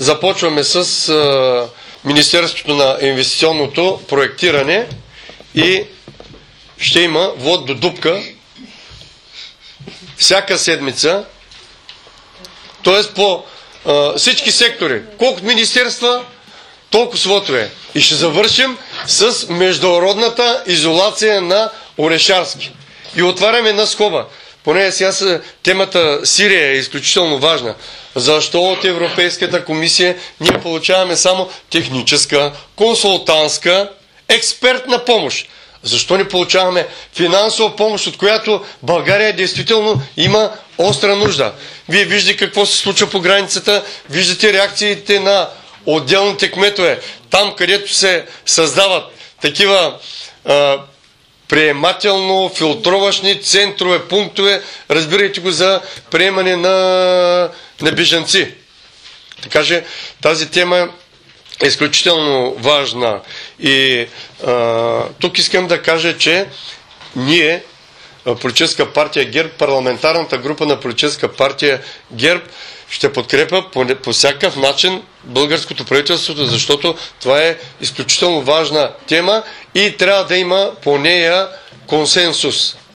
започваме с Министерството на инвестиционното проектиране и ще има вод до дупка всяка седмица, т.е. по всички сектори. Колкото министерства, толкова свотове. И ще завършим с международната изолация на Орешарски. И отваряме една скоба. Поне сега темата Сирия е изключително важна. Защо от Европейската комисия ние получаваме само техническа, консултантска, експертна помощ? Защо не получаваме финансова помощ, от която България действително има остра нужда? Вие виждате какво се случва по границата, виждате реакциите на отделните кметове. Там, където се създават такива приемателно-филтровъчни центрове, пунктове, разбирайте го, за приемане на бежанци. Така че тази тема е изключително важна. И тук искам да кажа, че ние, Политическа партия ГЕРБ, парламентарната група на Политическа партия ГЕРБ, ще подкрепя по всякакъв начин българското правителството, защото това е изключително важна тема и трябва да има по нея консенсус.